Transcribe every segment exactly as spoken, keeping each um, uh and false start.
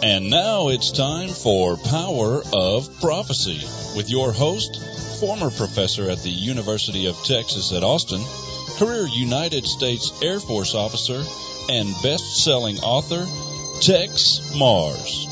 And now it's time for Power of Prophecy with your host, former professor at the University of Texas at Austin, career United States Air Force officer, and best-selling author, Tex Mars.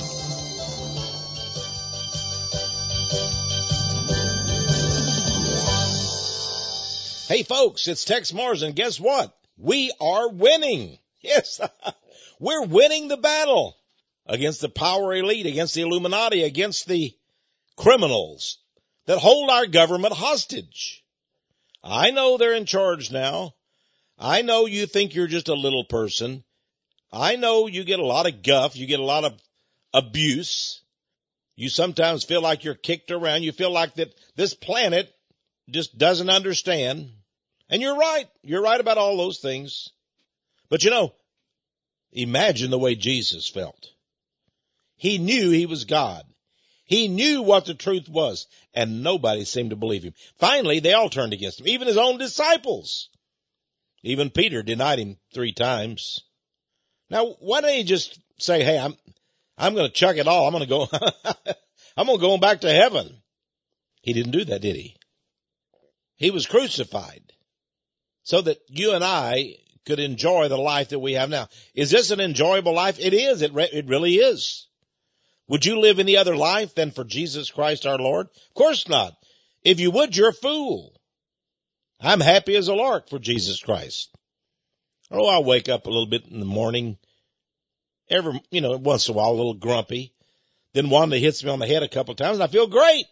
Hey folks, it's Tex Mars, and guess what? We are winning. Yes, we're winning the battle against the power elite, against the Illuminati, against the criminals that hold our government hostage. I know they're in charge now. I know you think you're just a little person. I know you get a lot of guff. You get a lot of abuse. You sometimes feel like you're kicked around. You feel like that this planet just doesn't understand. And you're right. You're right about all those things. But you know, imagine the way Jesus felt. He knew he was God. He knew what the truth was, and nobody seemed to believe him. Finally, they all turned against him, even his own disciples. Even Peter denied him three times. Now, why don't he just say, hey, I'm, I'm going to chuck it all. I'm going to go, I'm going to go back to heaven. He didn't do that, did he? He was crucified so that you and I could enjoy the life that we have now. Is this an enjoyable life? It is. It, re- it really is. Would you live any other life than for Jesus Christ our Lord? Of course not. If you would, you're a fool. I'm happy as a lark for Jesus Christ. Oh, I wake up a little bit in the morning, every, you know, once in a while, a little grumpy. Then one that hits me on the head a couple of times, and I feel great.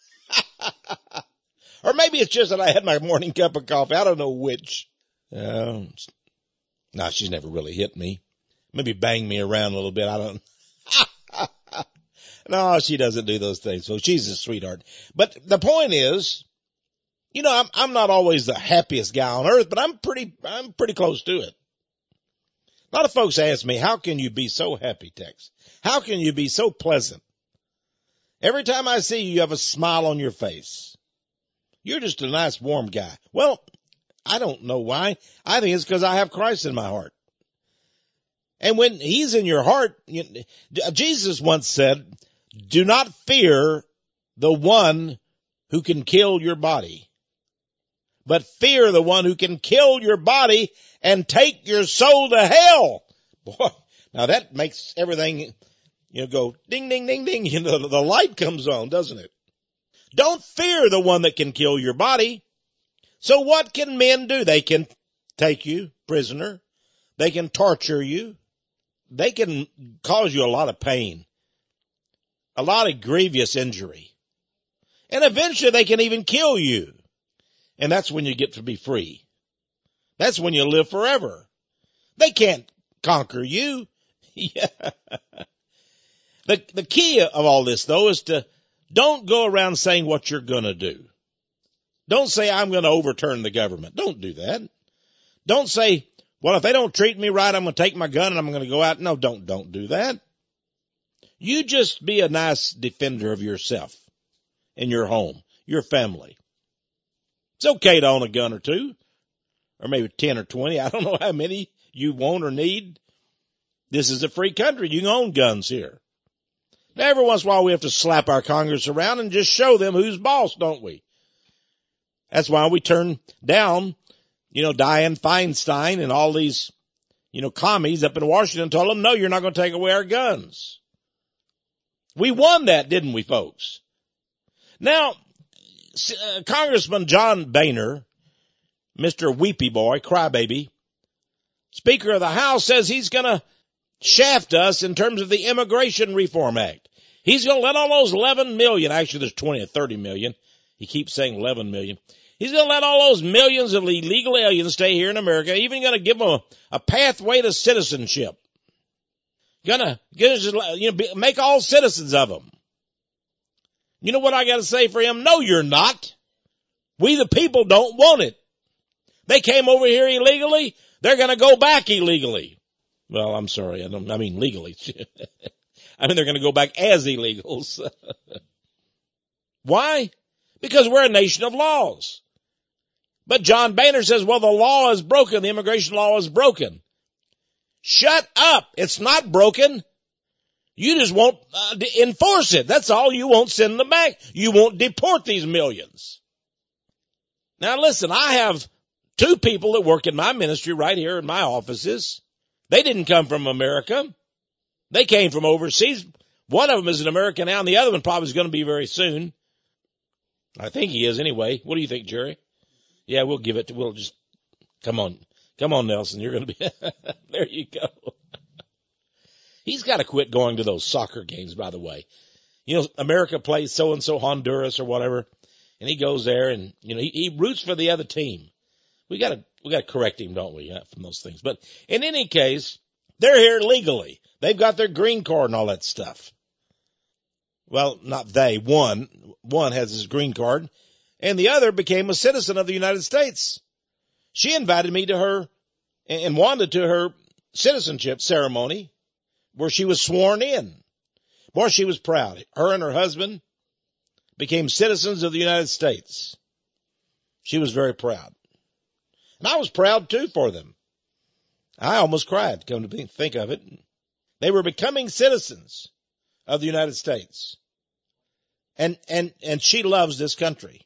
Or maybe it's just that I had my morning cup of coffee. I don't know which. Uh, no, she's never really hit me. Maybe bang me around a little bit. I don't. No, she doesn't do those things. So she's a sweetheart. But the point is, you know, I'm, I'm not always the happiest guy on earth, but I'm pretty, I'm pretty close to it. A lot of folks ask me, how can you be so happy, Tex? How can you be so pleasant? Every time I see you, you have a smile on your face. You're just a nice, warm guy. Well, I don't know why. I think it's because I have Christ in my heart. And when he's in your heart, you, Jesus once said, do not fear the one who can kill your body, but fear the one who can kill your body and take your soul to hell. Boy, now that makes everything, you know, go ding, ding, ding, ding. You know, the light comes on, doesn't it? Don't fear the one that can kill your body. So what can men do? They can take you prisoner. They can torture you. They can cause you a lot of pain, a lot of grievous injury. And eventually they can even kill you. And that's when you get to be free. That's when you live forever. They can't conquer you. Yeah. The, the key of all this, though, is to don't go around saying what you're going to do. Don't say, I'm going to overturn the government. Don't do that. Don't say, well, if they don't treat me right, I'm going to take my gun and I'm going to go out. No, don't, don't do that. You just be a nice defender of yourself and your home, your family. It's okay to own a gun or two, or maybe ten or twenty. I don't know how many you want or need. This is a free country. You can own guns here. Now, every once in a while, we have to slap our Congress around and just show them who's boss, don't we? That's why we turn down, you know, Dianne Feinstein and all these, you know, commies up in Washington told them, no, you're not going to take away our guns. We won that, didn't we, folks? Now, uh, Congressman John Boehner, Mister Weepy Boy, Crybaby, Speaker of the House, says he's going to shaft us in terms of the Immigration Reform Act. He's going to let all those eleven million, actually there's twenty or thirty million. He keeps saying eleven million. He's going to let all those millions of illegal aliens stay here in America, even going to give them a, a pathway to citizenship. Going to, you know, make all citizens of them. You know what I got to say for him? No, you're not. We the people don't want it. They came over here illegally. They're going to go back illegally. Well, I'm sorry. I don't, I mean legally. I mean, they're going to go back as illegals. Why? Because we're a nation of laws. But John Boehner says, well, the law is broken. The immigration law is broken. Shut up. It's not broken. You just won't uh, enforce it. That's all. You won't send them back. You won't deport these millions. Now listen, I have two people that work in my ministry right here in my offices. They didn't come from America. They came from overseas. One of them is an American now, and the other one probably is going to be very soon. I think he is anyway. What do you think, Jerry? Yeah, we'll give it to, we'll just, come on. Come on, Nelson. You're going to be, there you go. He's got to quit going to those soccer games, by the way. You know, America plays so-and-so Honduras or whatever, and he goes there and, you know, he, he roots for the other team. We got to, we got to correct him, don't we, yeah, from those things. But in any case, they're here legally. They've got their green card and all that stuff. Well, not they. One, one has his green card, and the other became a citizen of the United States. She invited me to her and wanted to her citizenship ceremony where she was sworn in. Boy, she was proud. Her and her husband became citizens of the United States. She was very proud. And I was proud too for them. I almost cried, come to think of it. They were becoming citizens of the United States. And, and, and she loves this country.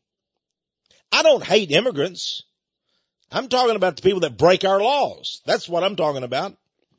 I don't hate immigrants. I'm talking about the people that break our laws. That's what I'm talking about.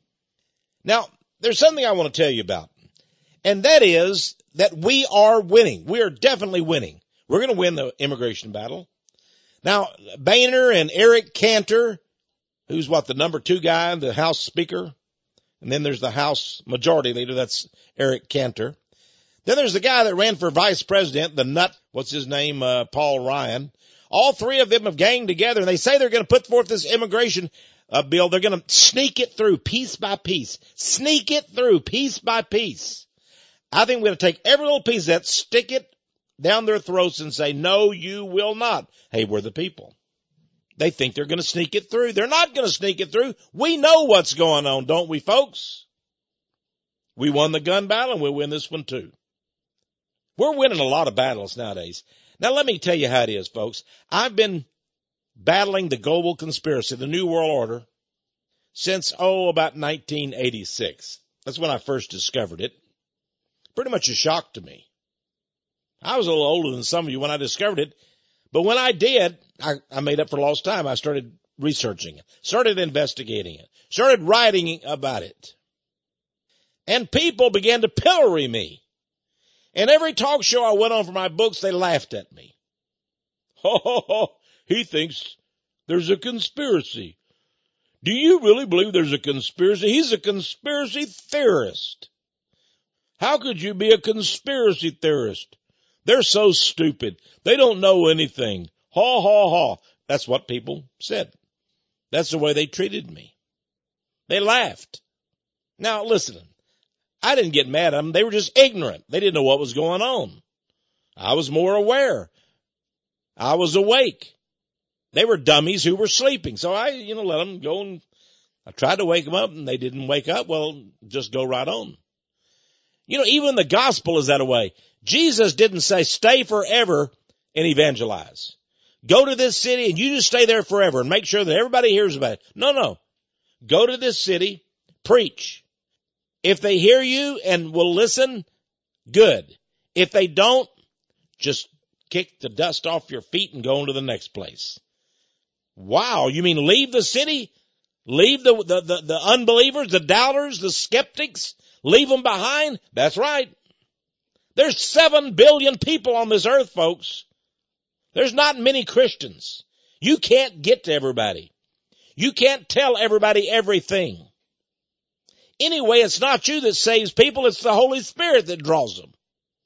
Now, there's something I want to tell you about. And that is that we are winning. We are definitely winning. We're going to win the immigration battle. Now, Boehner and Eric Cantor, who's what, the number two guy, the House Speaker. And then there's the House Majority Leader. That's Eric Cantor. Then there's the guy that ran for vice president, the nut, what's his name, uh, Paul Ryan. All three of them have ganged together, and they say they're going to put forth this immigration uh, bill. They're going to sneak it through piece by piece. Sneak it through piece by piece. I think we're going to take every little piece of that, stick it down their throats and say, no, you will not. Hey, we're the people. They think they're going to sneak it through. They're not going to sneak it through. We know what's going on, don't we, folks? We won the gun battle, and we'll win this one too. We're winning a lot of battles nowadays. Now, let me tell you how it is, folks. I've been battling the global conspiracy, the New World Order, since, oh, about nineteen eighty-six. That's when I first discovered it. Pretty much a shock to me. I was a little older than some of you when I discovered it. But when I did, I, I made up for lost time. I started researching it, started investigating it, started writing about it. And people began to pillory me. And every talk show I went on for my books, they laughed at me. Ho, ho, ho, he thinks there's a conspiracy. Do you really believe there's a conspiracy? He's a conspiracy theorist. How could you be a conspiracy theorist? They're so stupid. They don't know anything. Ha, ha, ha. That's what people said. That's the way they treated me. They laughed. Now, listen, I didn't get mad at them. They were just ignorant. They didn't know what was going on. I was more aware. I was awake. They were dummies who were sleeping. So I, you know, let them go, and I tried to wake them up, and they didn't wake up. Well, just go right on. You know, even the gospel is that way. Jesus didn't say stay forever and evangelize. Go to this city and you just stay there forever and make sure that everybody hears about it. No, no. Go to this city, preach. If they hear you and will listen, good. If they don't, just kick the dust off your feet and go on to the next place. Wow, you mean leave the city? Leave the, the, the, the unbelievers, the doubters, the skeptics? Leave them behind? That's right. There's seven billion people on this earth, folks. There's not many Christians. You can't get to everybody. You can't tell everybody everything. Anyway, it's not you that saves people. It's the Holy Spirit that draws them.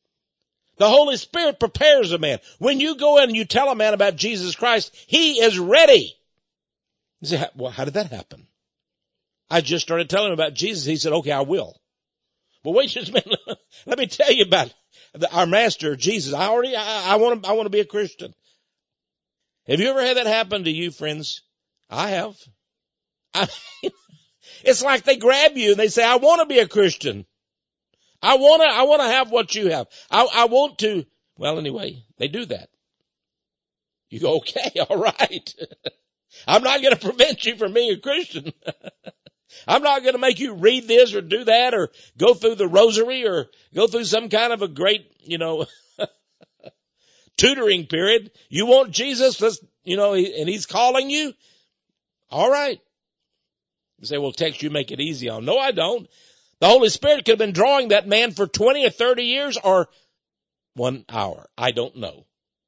The Holy Spirit prepares a man. When you go in and you tell a man about Jesus Christ, he is ready. You say, well, how did that happen? I just started telling him about Jesus. He said, okay, I will. Well, wait just a minute. Let me tell you about the, our master, Jesus. I already, I, I want to, I want to be a Christian. Have you ever had that happen to you, friends? I have. I, it's like they grab you and they say, I want to be a Christian. I want to, I want to have what you have. I, I want to, well, anyway, they do that. You go, okay, all right. I'm not going to prevent you from being a Christian. I'm not going to make you read this or do that or go through the rosary or go through some kind of a great, you know, tutoring period. You want Jesus, let's, you know, and he's calling you. All right. You say, well, Tex, you make it easy on. No, I don't. The Holy Spirit could have been drawing that man for twenty or thirty years or one hour. I don't know.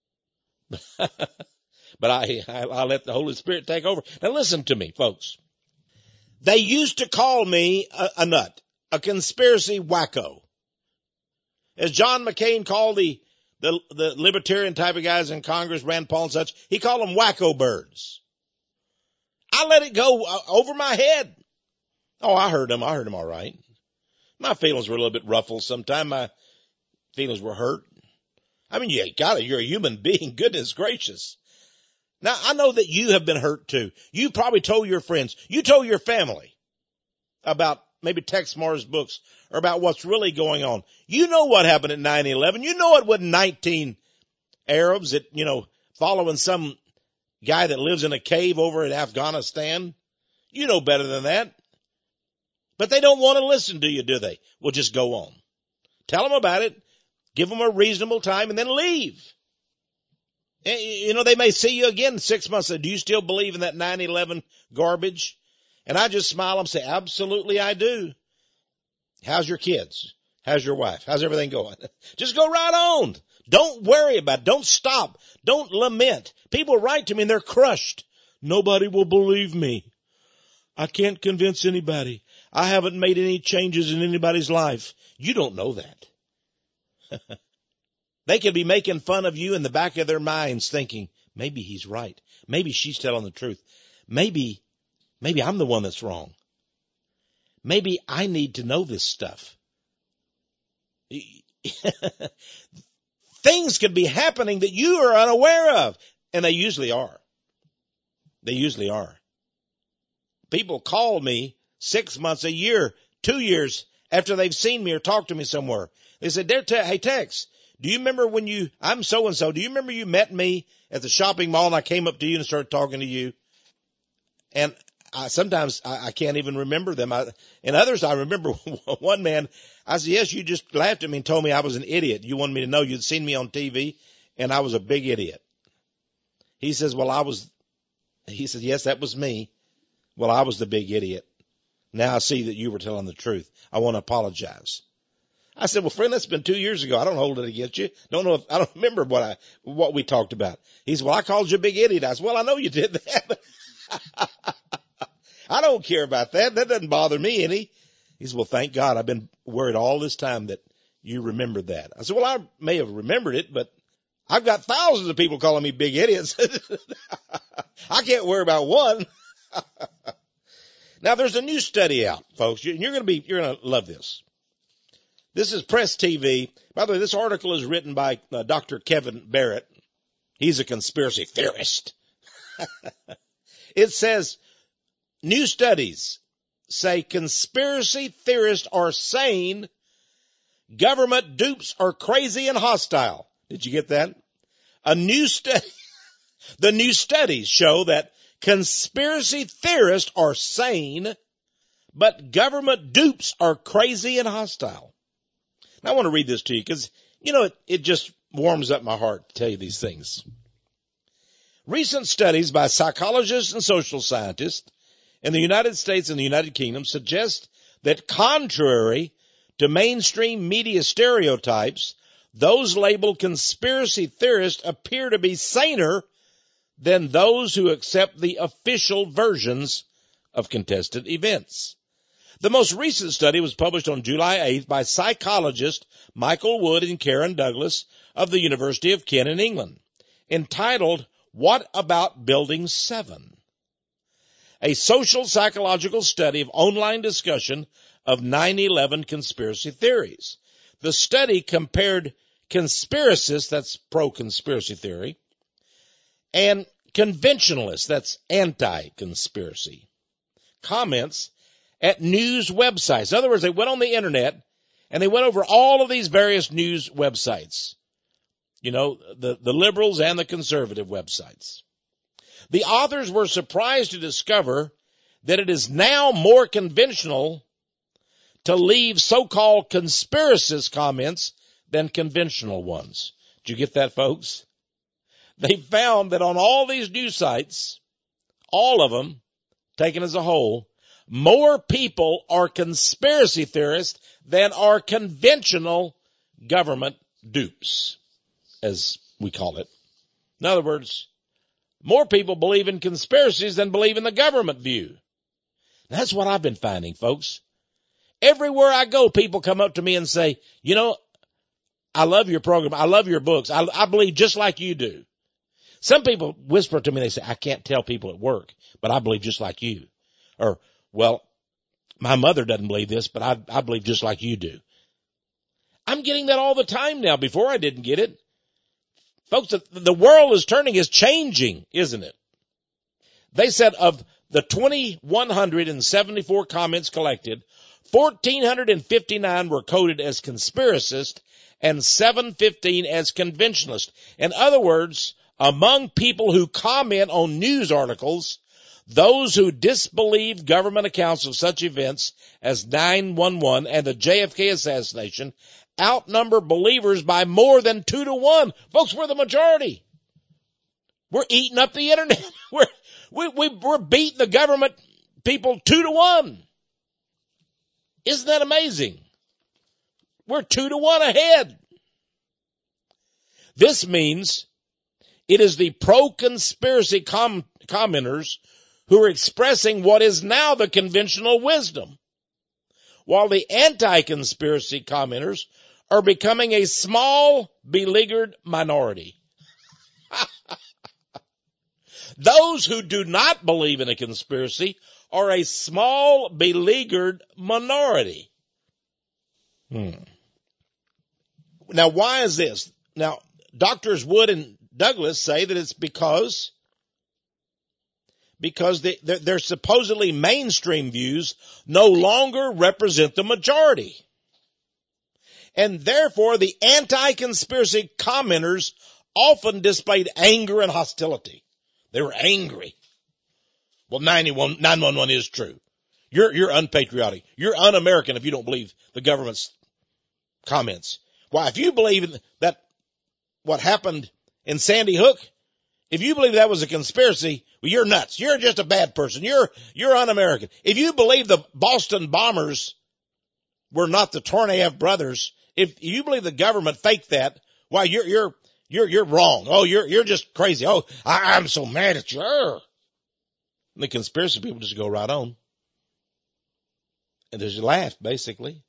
But I, I, I let the Holy Spirit take over. Now listen to me, folks. They used to call me a, a nut, a conspiracy wacko. As John McCain called the, the, the libertarian type of guys in Congress, Rand Paul and such, he called them wacko birds. I let it go over my head. Oh, I heard him. I heard him all right. My feelings were a little bit ruffled sometimes. My feelings were hurt. I mean, you got it. You're a human being. Goodness gracious. Now, I know that you have been hurt too. You probably told your friends. You told your family about maybe Tex Mars books or about what's really going on. You know what happened at nine eleven. You know it wasn't nineteen Arabs that, you know, following some guy that lives in a cave over in Afghanistan. You know better than that. But they don't want to listen to you, do they? Well, just go on. Tell them about it. Give them a reasonable time and then leave. You know, they may see you again in six months. Say, do you still believe in that nine eleven garbage? And I just smile and say, absolutely I do. How's your kids? How's your wife? How's everything going? Just go right on. Don't worry about it. Don't stop. Don't lament. People write to me and they're crushed. Nobody will believe me. I can't convince anybody. I haven't made any changes in anybody's life. You don't know that. They could be making fun of you in the back of their minds thinking, maybe he's right. Maybe she's telling the truth. Maybe, maybe I'm the one that's wrong. Maybe I need to know this stuff. Things could be happening that you are unaware of. And they usually are. They usually are. People call me six months, a year, two years after they've seen me or talked to me somewhere. They said, hey, Tex, do you remember when you, I'm so-and-so, do you remember you met me at the shopping mall and I came up to you and started talking to you? And I, sometimes I, I can't even remember them. I, and others, I remember one man, I said, yes, you just laughed at me and told me I was an idiot. You wanted me to know you'd seen me on T V and I was a big idiot. He says, well, I was, he said, yes, that was me. Well, I was the big idiot. Now I see that you were telling the truth. I want to apologize. I said, well, friend, that's been two years ago. I don't hold it against you. Don't know if, I don't remember what I, what we talked about. He said, well, I called you a big idiot. I said, well, I know you did that. I don't care about that. That doesn't bother me any. He said, well, thank God. I've been worried all this time that you remembered that. I said, well, I may have remembered it, but I've got thousands of people calling me big idiots. I can't worry about one. Now there's a new study out, folks. You're going to be, you're going to love this. This is Press T V. By the way, this article is written by uh, Doctor Kevin Barrett. He's a conspiracy theorist. It says, new studies say conspiracy theorists are sane, government dupes are crazy and hostile. Did you get that? A new study, the new studies show that conspiracy theorists are sane, but government dupes are crazy and hostile. Now I want to read this to you because, you know, it, it just warms up my heart to tell you these things. Recent studies by psychologists and social scientists in the United States and the United Kingdom suggest that contrary to mainstream media stereotypes, those labeled conspiracy theorists appear to be saner than those who accept the official versions of contested events. The most recent study was published on July eighth by psychologists Michael Wood and Karen Douglas of the University of Kent in England, entitled, What About Building seven? A social psychological study of online discussion of nine eleven conspiracy theories. The study compared conspiracists, that's pro-conspiracy theory, and conventionalists, that's anti-conspiracy, comments at news websites. In other words, they went on the internet and they went over all of these various news websites. You know, the, the liberals and the conservative websites. The authors were surprised to discover that it is now more conventional to leave so-called conspiracist comments than conventional ones. Did you get that, folks? They found that on all these news sites, all of them, taken as a whole, more people are conspiracy theorists than are conventional government dupes, as we call it. In other words, more people believe in conspiracies than believe in the government view. That's what I've been finding, folks. Everywhere I go, people come up to me and say, you know, I love your program. I love your books. I, I believe just like you do. Some people whisper to me, they say, I can't tell people at work, but I believe just like you. Or, well, my mother doesn't believe this, but I, I believe just like you do. I'm getting that all the time now. Before I didn't get it. Folks, the, the world is turning, is changing, isn't it? They said of the two thousand one hundred seventy-four comments collected, one thousand four hundred fifty-nine were coded as conspiracist and seven hundred fifteen as conventionalist. In other words, among people who comment on news articles, those who disbelieve government accounts of such events as nine one one and the J F K assassination outnumber believers by more than two to one. Folks, we're the majority. We're eating up the internet. We're, we, we, we're beating the government people two to one. Isn't that amazing? We're two to one ahead. This means it is the pro-conspiracy com- commenters who are expressing what is now the conventional wisdom, while the anti-conspiracy commenters are becoming a small, beleaguered minority. Those who do not believe in a conspiracy are a small, beleaguered minority. Hmm. Now, why is this? Now, Doctors Wood and Douglas say that it's because because they, their, their supposedly mainstream views no longer represent the majority. And therefore, the anti-conspiracy commenters often displayed anger and hostility. They were angry. Well, nine one one is true. You're, you're unpatriotic. You're un-American if you don't believe the government's comments. Why, if you believe that what happened in Sandy Hook, if you believe that was a conspiracy, well, you're nuts. You're just a bad person. You're, you're un-American. If you believe the Boston bombers were not the Tornayev brothers, if you believe the government faked that, why, you're, you're, you're, you're wrong. Oh, you're, you're just crazy. Oh, I, I'm so mad at you. And the conspiracy people just go right on. And just laugh, basically.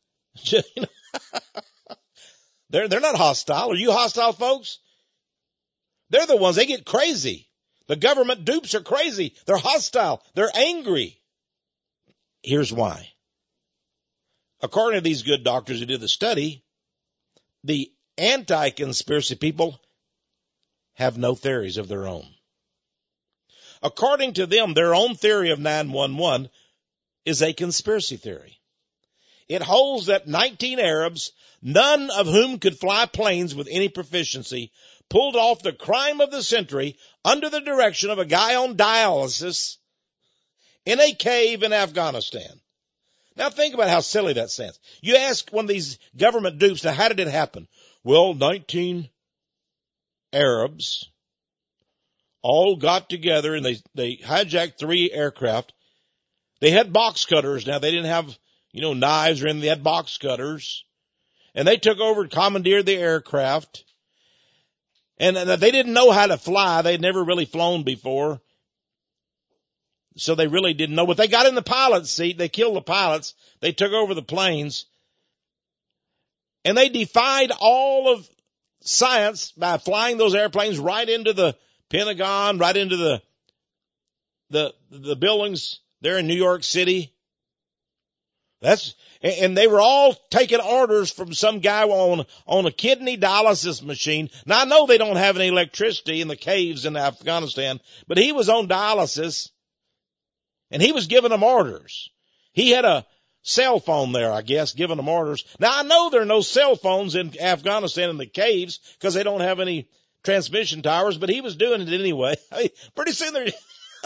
they're, they're not hostile. Are you hostile, folks? They're the ones, they get crazy. The government dupes are crazy. They're hostile. They're angry. Here's why. According to these good doctors who did the study, the anti-conspiracy people have no theories of their own. According to them, their own theory of nine one one is a conspiracy theory. It holds that nineteen Arabs, none of whom could fly planes with any proficiency, pulled off the crime of the century under the direction of a guy on dialysis in a cave in Afghanistan. Now think about how silly that sounds. You ask one of these government dupes, now how did it happen? Well, nineteen Arabs all got together and they, they hijacked three aircraft. They had box cutters. Now they didn't have, you know, knives or anything. They had box cutters. And they took over and commandeered the aircraft. And they didn't know how to fly. They'd never really flown before. So they really didn't know. But they got in the pilot's seat. They killed the pilots. They took over the planes. And they defied all of science by flying those airplanes right into the Pentagon, right into the, the, the buildings there in New York City. That's, and they were all taking orders from some guy on, on a kidney dialysis machine. Now I know they don't have any electricity in the caves in Afghanistan, but he was on dialysis and he was giving them orders. He had a cell phone there, I guess, giving them orders. Now I know there are no cell phones in Afghanistan in the caves because they don't have any transmission towers, but he was doing it anyway. I mean, pretty soon they're,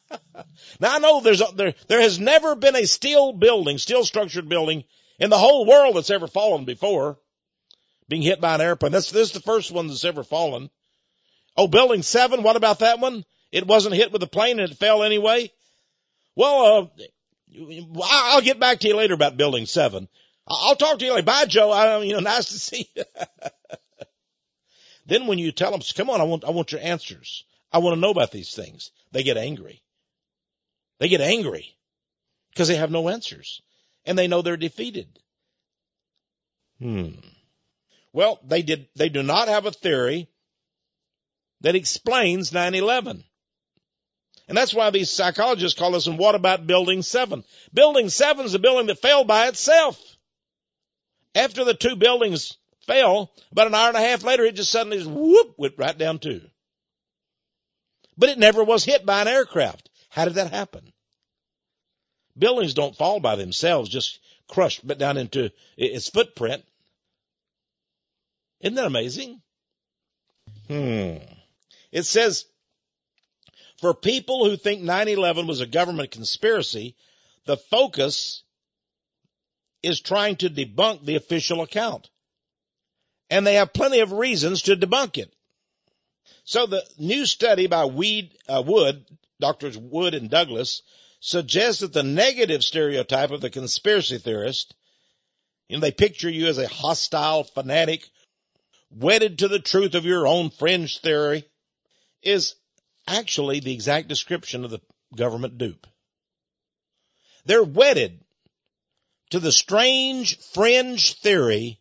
Now I know there's a, there there has never been a steel building, steel structured building in the whole world that's ever fallen before, being hit by an airplane. That's this is the first one that's ever fallen. Oh, Building seven, what about that one? It wasn't hit with a plane and it fell anyway. Well, uh, I'll get back to you later about Building seven. I'll talk to you later. Bye, Joe. I, you know, nice to see you. Then when you tell them, come on, I want, I want your answers. I want to know about these things. They get angry. They get angry because they have no answers and they know they're defeated. Hmm. Well, they did, they do not have a theory that explains nine eleven. And that's why these psychologists call us, and what about Building seven? Building seven is a building that fell by itself. After the two buildings fell, about an hour and a half later, it just suddenly just whoop, went right down too. But it never was hit by an aircraft. How did that happen? Buildings don't fall by themselves, just crushed but down into its footprint. Isn't that amazing? Hmm. It says, for people who think nine eleven was a government conspiracy, the focus is trying to debunk the official account. And they have plenty of reasons to debunk it. So the new study by Weed, uh, Wood, Doctors Wood and Douglas, suggests that the negative stereotype of the conspiracy theorist, you know, they picture you as a hostile fanatic, wedded to the truth of your own fringe theory, is actually the exact description of the government dupe. They're wedded to the strange fringe theory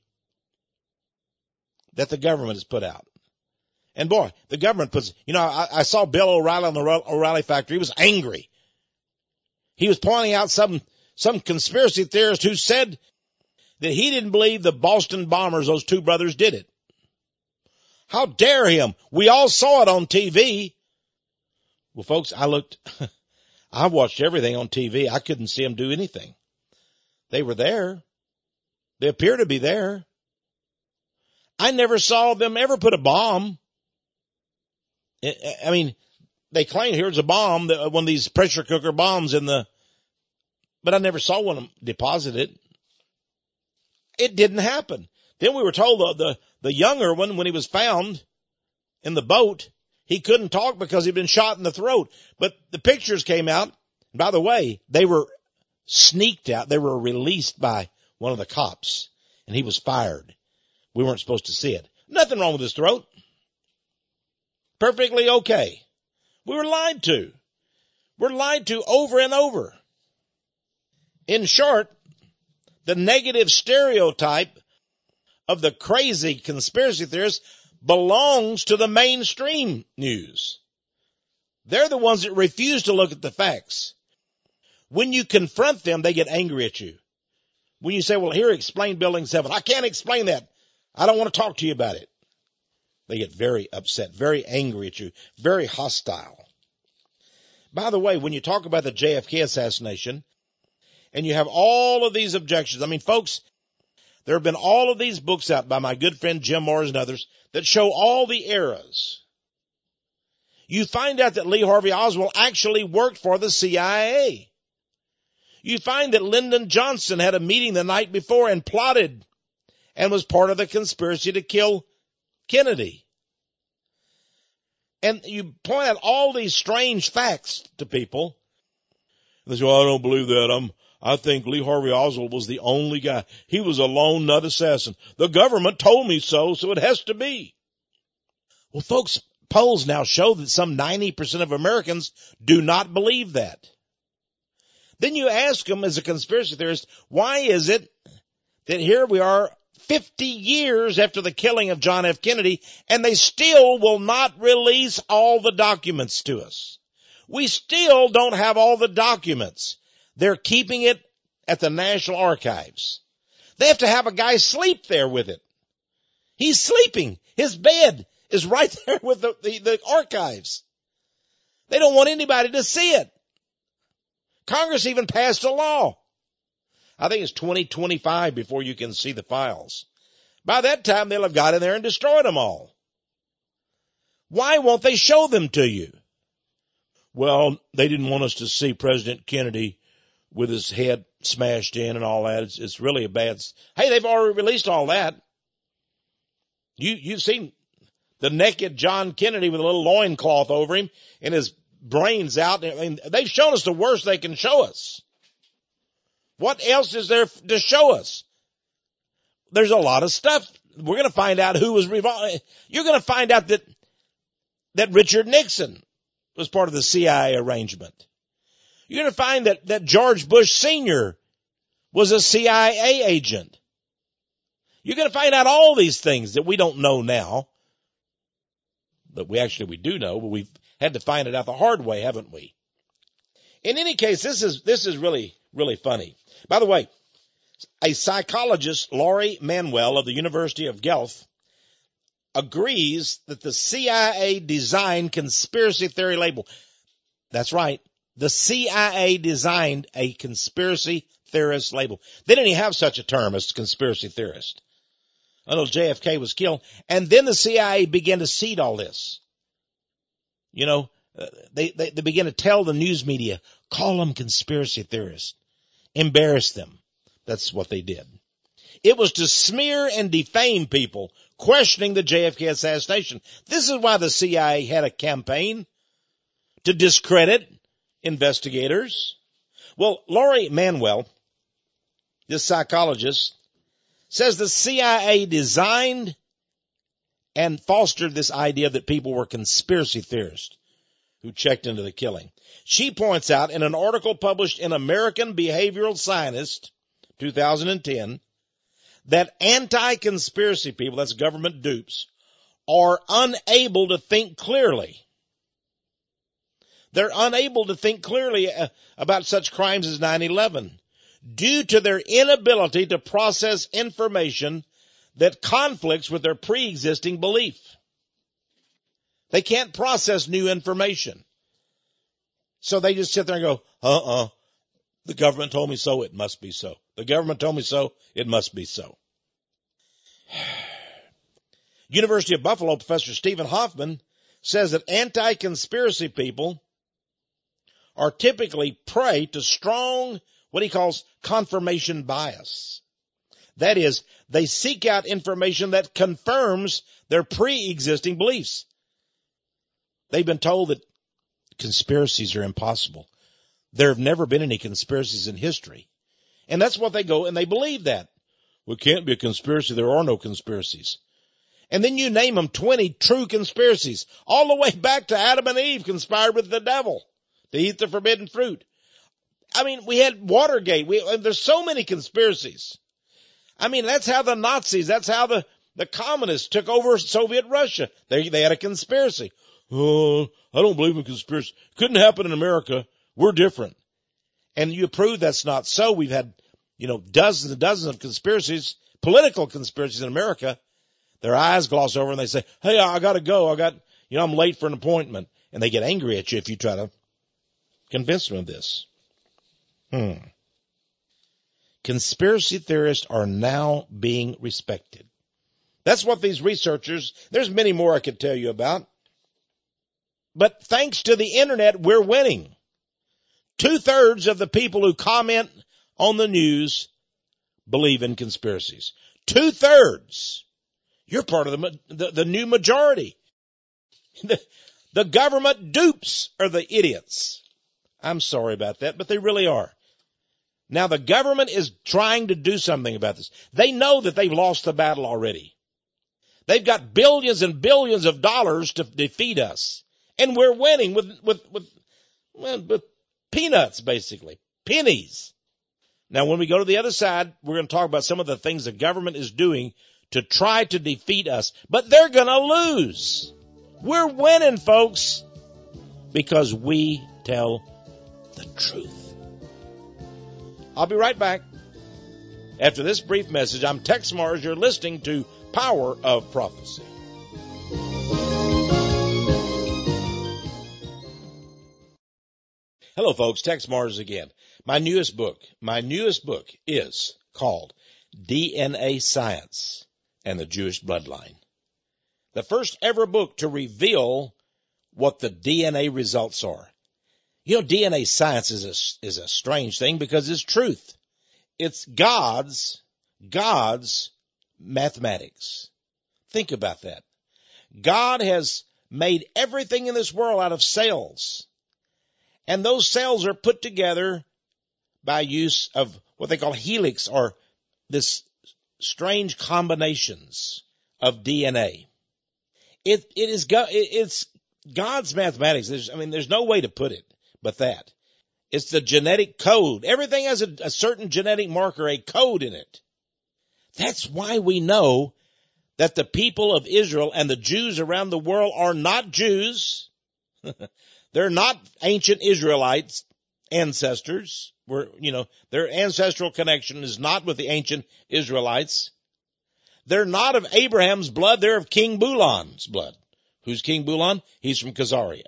that the government has put out. And boy, the government puts, you know, I, I saw Bill O'Reilly on the O'Reilly Factory. He was angry. He was pointing out some, some conspiracy theorist who said that he didn't believe the Boston bombers, those two brothers, did it. How dare him? We all saw it on T V. Well, folks, I looked, I watched everything on T V. I couldn't see them do anything. They were there. They appear to be there. I never saw them ever put a bomb. I mean, they claim here's a bomb, one of these pressure cooker bombs in the, but I never saw one deposited. It didn't happen. Then we were told the, the, the younger one, when he was found in the boat, he couldn't talk because he'd been shot in the throat. But the pictures came out. And by the way, they were sneaked out. They were released by one of the cops, and he was fired. We weren't supposed to see it. Nothing wrong with his throat. Perfectly okay. We were lied to. We're lied to over and over. In short, the negative stereotype of the crazy conspiracy theorists belongs to the mainstream news. They're the ones that refuse to look at the facts. When you confront them, they get angry at you. When you say, well, here, explain Building seven. I can't explain that. I don't want to talk to you about it. They get very upset, very angry at you, very hostile. By the way, when you talk about the J F K assassination, and you have all of these objections, I mean, folks, there have been all of these books out by my good friend Jim Morris and others that show all the eras. You find out that Lee Harvey Oswald actually worked for the C I A. You find that Lyndon Johnson had a meeting the night before and plotted and was part of the conspiracy to kill Kennedy. And you point out all these strange facts to people. They say, well, I don't believe that. I'm, I think Lee Harvey Oswald was the only guy. He was a lone nut assassin. The government told me so, so it has to be. Well, folks, polls now show that some ninety percent of Americans do not believe that. Then you ask them as a conspiracy theorist, why is it that here we are fifty years after the killing of John F. Kennedy, and they still will not release all the documents to us? We still don't have all the documents. They're keeping it at the National Archives. They have to have a guy sleep there with it. He's sleeping. His bed is right there with the, the, the archives. They don't want anybody to see it. Congress even passed a law. I think it's twenty twenty-five before you can see the files. By that time, they'll have got in there and destroyed them all. Why won't they show them to you? well, they didn't want us to see President Kennedy with his head smashed in and all that. It's, it's really a bad. Hey, they've already released all that. You, you've seen the naked John Kennedy with a little loincloth over him and his brains out. I mean, they've shown us the worst they can show us. What else is there to show us? There's a lot of stuff. We're going to find out who was revolving. You're going to find out that, that Richard Nixon was part of the C I A arrangement. You're going to find that, that George Bush Senior was a C I A agent. You're going to find out all these things that we don't know now. That we actually, we do know, but we've had to find it out the hard way, haven't we? In any case, this is, this is really, really funny. By the way, a psychologist, Laurie Manuel of the University of Guelph, agrees that the C I A designed conspiracy theory label. That's right. The C I A designed a conspiracy theorist label. They didn't even have such a term as conspiracy theorist until J F K was killed. And then the C I A began to seed all this. You know, uh, they, they, they began to tell the news media, call them conspiracy theorists, embarrass them. That's what they did. It was to smear and defame people questioning the J F K assassination. This is why the C I A had a campaign to discredit investigators. Well, Laurie Manuel, this psychologist, says the C I A designed and fostered this idea that people were conspiracy theorists who checked into the killing. She points out in an article published in American Behavioral Scientist, two thousand ten, that anti-conspiracy people, that's government dupes, are unable to think clearly. They're unable to think clearly uh, about such crimes as nine eleven due to their inability to process information that conflicts with their pre-existing belief. They can't process new information. So they just sit there and go, uh-uh, the government told me so, it must be so. The government told me so, it must be so. University of Buffalo Professor Stephen Hoffman says that anti-conspiracy people are typically prey to strong, what he calls confirmation bias. That is, they seek out information that confirms their pre-existing beliefs. They've been told that conspiracies are impossible. There have never been any conspiracies in history. And that's what they go, and they believe that. Well, it can't be a conspiracy. There are no conspiracies. And then you name them twenty true conspiracies, all the way back to Adam and Eve conspired with the devil to eat the forbidden fruit. I mean, we had Watergate. We, there's so many conspiracies. I mean, that's how the Nazis, that's how the, the communists took over Soviet Russia. They, they had a conspiracy. Oh, I don't believe in conspiracy. Couldn't happen in America. We're different. And you prove that's not so. We've had, you know, dozens and dozens of conspiracies, political conspiracies in America. Their eyes gloss over and they say, hey, I gotta go. I got, you know, I'm late for an appointment. And they get angry at you if you try to convince them of this. Hmm. Conspiracy theorists are now being respected. That's what these researchers, there's many more I could tell you about. But thanks to the internet, we're winning. Two-thirds of the people who comment on the news believe in conspiracies. Two-thirds. You're part of the, the, the new majority. The, the government dupes are the idiots. I'm sorry about that, but they really are. Now, the government is trying to do something about this. They know that they've lost the battle already. They've got billions and billions of dollars to defeat us. And we're winning with, with, with, with peanuts, basically. Pennies. Now, when we go to the other side, we're going to talk about some of the things the government is doing to try to defeat us. But they're going to lose. We're winning, folks, because we tell the truth. I'll be right back. After this brief message, I'm Tex Mars. You're listening to Power of Prophecy. Hello, folks. Tex Mars again. My newest book, my newest book is called D N A Science and the Jewish Bloodline. The first ever book to reveal what the D N A results are. You know, D N A science is a, is a strange thing because it's truth. It's God's, God's mathematics. Think about that. God has made everything in this world out of cells. And those cells are put together by use of what they call helix, or this strange combinations of D N A. It, it is, it's God's mathematics. There's, I mean, there's no way to put it but that. It's the genetic code. Everything has a, a certain genetic marker, a code in it. That's why we know that the people of Israel and the Jews around the world are not Jews. They're not ancient Israelites ancestors. We're, you know, their ancestral connection is not with the ancient Israelites. They're not of Abraham's blood. They're of King Bulan's blood. Who's King Bulan? He's from Khazaria.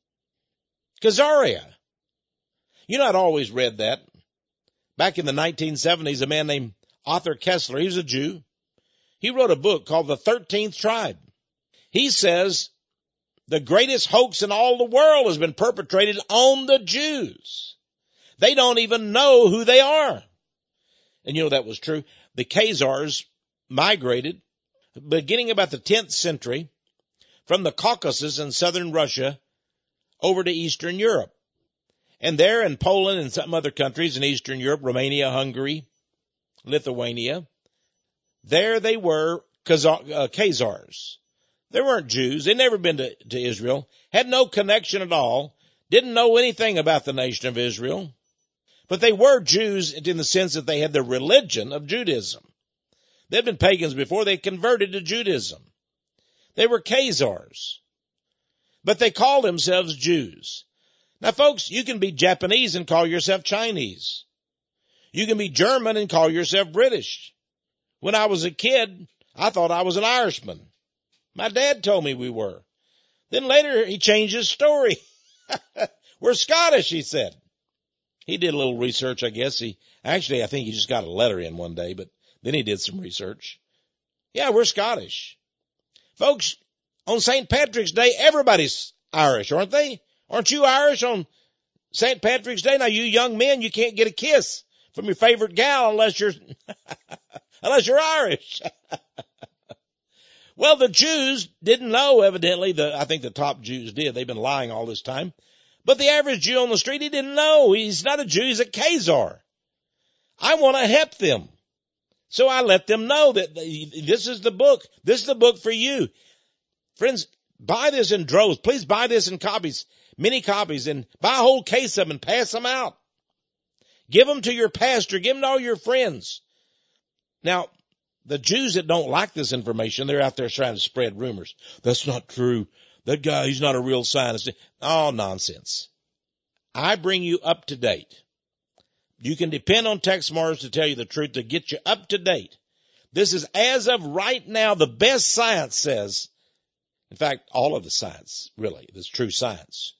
Khazaria. You know, I'd always read that. Back in the nineteen seventies, a man named Arthur Kessler, he was a Jew. He wrote a book called The thirteenth Tribe. He says the greatest hoax in all the world has been perpetrated on the Jews. They don't even know who they are. And you know that was true. The Khazars migrated beginning about the tenth century from the Caucasus in southern Russia over to Eastern Europe. And there in Poland and some other countries in Eastern Europe, Romania, Hungary, Lithuania, there they were Khazars. They weren't Jews. They'd never been to, to Israel, had no connection at all, didn't know anything about the nation of Israel. But they were Jews in the sense that they had the religion of Judaism. They'd been pagans before they converted to Judaism. They were Khazars. But they called themselves Jews. Now, folks, you can be Japanese and call yourself Chinese. You can be German and call yourself British. When I was a kid, I thought I was an Irishman. My dad told me we were. Then later he changed his story. We're Scottish, he said. He did a little research, I guess. He actually, I think he just got a letter in one day, but then he did some research. Yeah, we're Scottish. Folks, on Saint Patrick's Day, everybody's Irish, aren't they? Aren't you Irish on Saint Patrick's Day? Now, you young men, you can't get a kiss from your favorite gal unless you're, unless you're Irish. Well, the Jews didn't know, evidently. The, I think the top Jews did. They've been lying all this time. But the average Jew on the street, he didn't know. He's not a Jew. He's a Khazar. I want to help them. So I let them know that this is the book. This is the book for you. Friends, buy this in droves. Please buy this in copies, many copies, and buy a whole case of them and pass them out. Give them to your pastor. Give them to all your friends. Now, the Jews that don't like this information, they're out there trying to spread rumors. That's not true. That guy, he's not a real scientist. Oh, nonsense. I bring you up to date. You can depend on Tex Mars to tell you the truth, to get you up to date. This is, as of right now, the best science says. In fact, all of the science, really, this true science.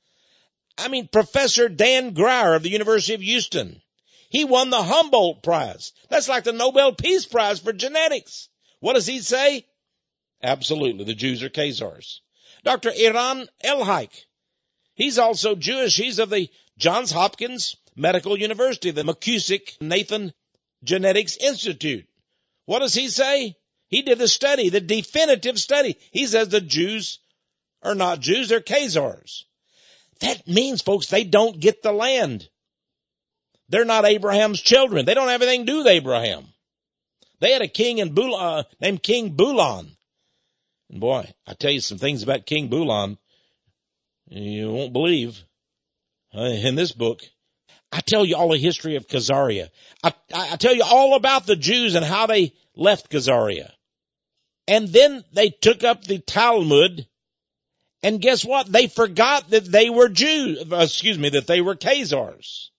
I mean, Professor Dan Greyer of the University of Houston, he won the Humboldt Prize. That's like the Nobel Peace Prize for genetics. What does he say? Absolutely, the Jews are Khazars. Doctor Eran Elhaik, he's also Jewish. He's of the Johns Hopkins Medical University, the McCusick Nathan Genetics Institute. What does he say? He did the study, the definitive study. He says the Jews are not Jews, they're Khazars. That means, folks, they don't get the land. They're not Abraham's children. They don't have anything to do with Abraham. They had a king in Bul- uh, named King Bulan. And boy, I tell you some things about King Bulan you won't believe uh, in this book. I tell you all the history of Khazaria. I, I, I tell you all about the Jews and how they left Khazaria. And then they took up the Talmud, and guess what? They forgot that they were Jews, excuse me, that they were Khazars.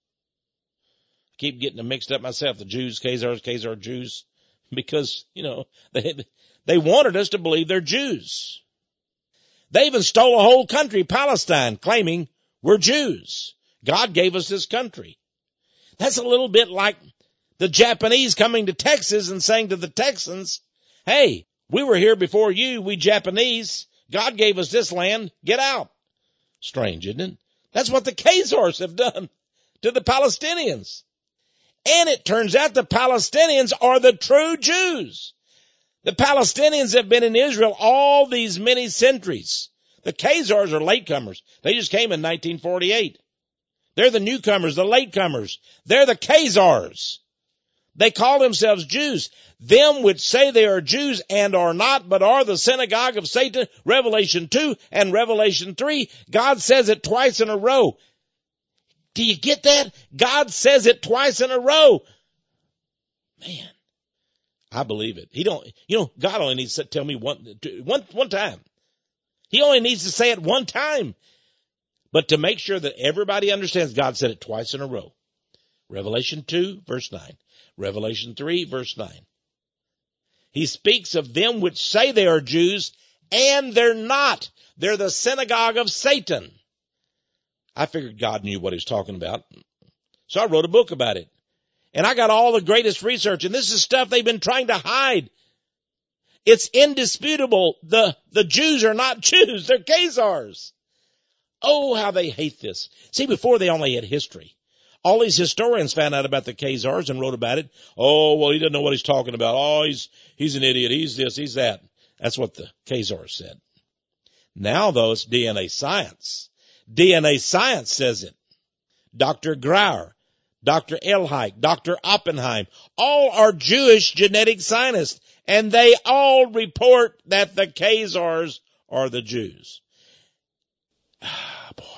I keep getting them mixed up myself, the Jews, Khazars, Khazar Jews, because, you know, they, they wanted us to believe they're Jews. They even stole a whole country, Palestine, claiming we're Jews. God gave us this country. That's a little bit like the Japanese coming to Texas and saying to the Texans, hey, we were here before you, we Japanese. God gave us this land. Get out. Strange, isn't it? That's what the Khazars have done to the Palestinians. And it turns out the Palestinians are the true Jews. The Palestinians have been in Israel all these many centuries. The Khazars are latecomers. They just came in nineteen forty-eight. They're the newcomers, the latecomers. They're the Khazars. They call themselves Jews. Them which say they are Jews and are not, but are the synagogue of Satan, Revelation two and Revelation three. God says it twice in a row. Do you get that? God says it twice in a row. Man, I believe it. He don't, you know, God only needs to tell me one, one, one time. He only needs to say it one time. But to make sure that everybody understands, God said it twice in a row. Revelation two, verse nine. Revelation three, verse nine. He speaks of them which say they are Jews, and they're not. They're the synagogue of Satan. I figured God knew what he was talking about. So I wrote a book about it. And I got all the greatest research, and this is stuff they've been trying to hide. It's indisputable. The, the Jews are not Jews. They're Khazars. Oh, how they hate this. See, before they only had history. All these historians found out about the Khazars and wrote about it. Oh, well, he doesn't know what he's talking about. Oh, he's, he's an idiot. He's this, he's that. That's what the Khazars said. Now, though, it's D N A science. D N A science says it. Doctor Grauer, Doctor Elhike, Doctor Oppenheim, all are Jewish genetic scientists, and they all report that the Khazars are the Jews. Ah, boy.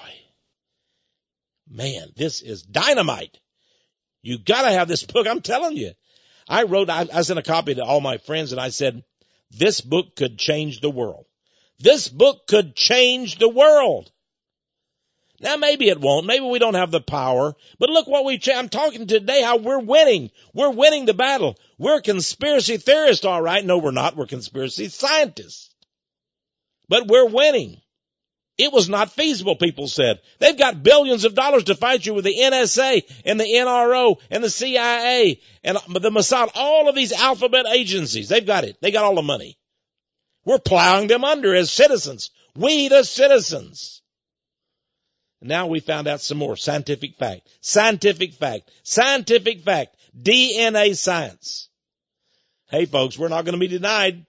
Man, this is dynamite. You gotta have this book. I'm telling you. I wrote, I, I sent a copy to all my friends and I said, this book could change the world. This book could change the world. Now maybe it won't. Maybe we don't have the power. But look what we, I'm talking today how we're winning. We're winning the battle. We're conspiracy theorists, all right. No, we're not. We're conspiracy scientists. But we're winning. It was not feasible, people said. They've got billions of dollars to fight you with the N S A and the N R O and the C I A and the Mossad, all of these alphabet agencies. They've got it. They got all the money. We're plowing them under as citizens. We the citizens. Now we found out some more scientific fact, scientific fact, scientific fact, D N A science. Hey folks, we're not going to be denied.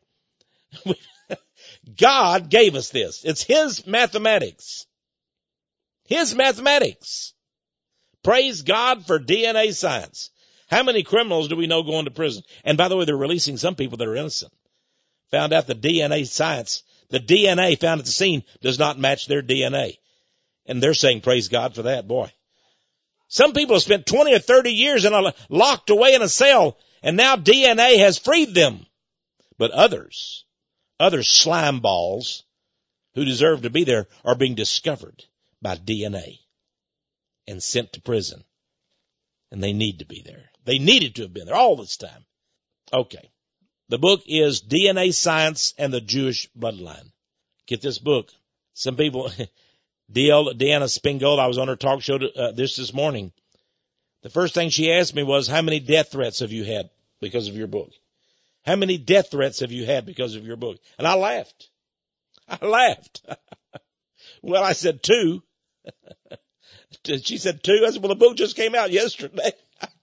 God gave us this. It's His mathematics. His mathematics. Praise God for D N A science. How many criminals do we know going to prison? And by the way, they're releasing some people that are innocent. Found out the D N A science, the D N A found at the scene does not match their D N A. And they're saying praise God for that, boy. Some people have spent twenty or thirty years in a, locked away in a cell, and now D N A has freed them. But others, other slime balls who deserve to be there are being discovered by D N A and sent to prison. And they need to be there. They needed to have been there all this time. Okay. The book is D N A Science and the Jewish Bloodline. Get this book. Some people, Deanna Spingold, I was on her talk show uh, this this morning. The first thing she asked me was, how many death threats have you had because of your book? How many death threats have you had because of your book? And I laughed. I laughed. Well, I said two. She said two. I said, well, the book just came out yesterday.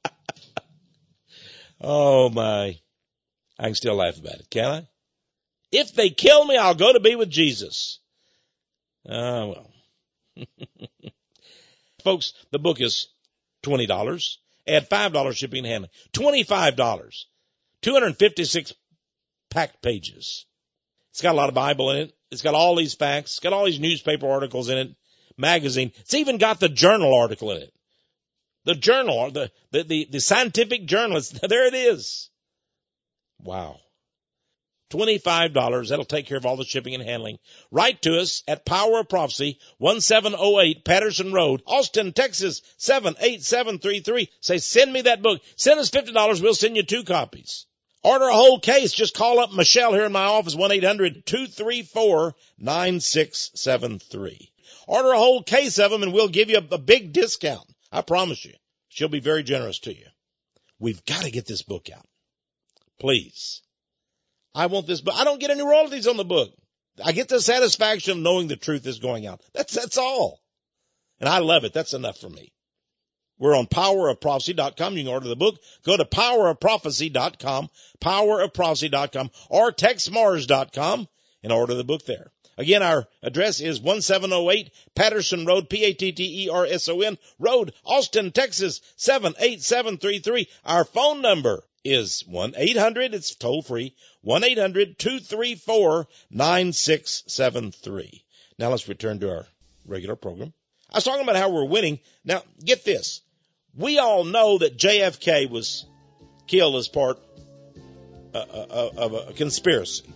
Oh, my. I can still laugh about it, can I? If they kill me, I'll go to be with Jesus. Ah, uh, well. Folks, the book is twenty dollars. Add five dollars shipping and handling. twenty-five dollars. two hundred fifty-six packed pages. It's got a lot of Bible in it. It's got all these facts. It's got all these newspaper articles in it, magazine. It's even got the journal article in it. The journal, the, the, the, the scientific journalist, there it is. Wow. twenty-five dollars. That'll take care of all the shipping and handling. Write to us at Power of Prophecy, one seven oh eight Patterson Road, Austin, Texas, seven eight seven three three. Say, send me that book. Send us fifty dollars. We'll send you two copies. Order a whole case. Just call up Michelle here in my office, one eight hundred two three four nine six seven three. Order a whole case of them and we'll give you a, a big discount. I promise you. She'll be very generous to you. We've got to get this book out. Please. I want this book. I don't get any royalties on the book. I get the satisfaction of knowing the truth is going out. That's, that's all. And I love it. That's enough for me. We're on power of prophecy dot com. You can order the book. Go to power of prophecy dot com, power of prophecy dot com, or text mars dot com and order the book there. Again, our address is one seven oh eight Patterson Road, P A T T E R S O N Road, Austin, Texas, seven eight seven three three. Our phone number is one eight hundred, it's toll free, one eight hundred two three four nine six seven three. Now let's return to our regular program. I was talking about how we're winning. Now, get this. We all know that J F K was killed as part of a conspiracy.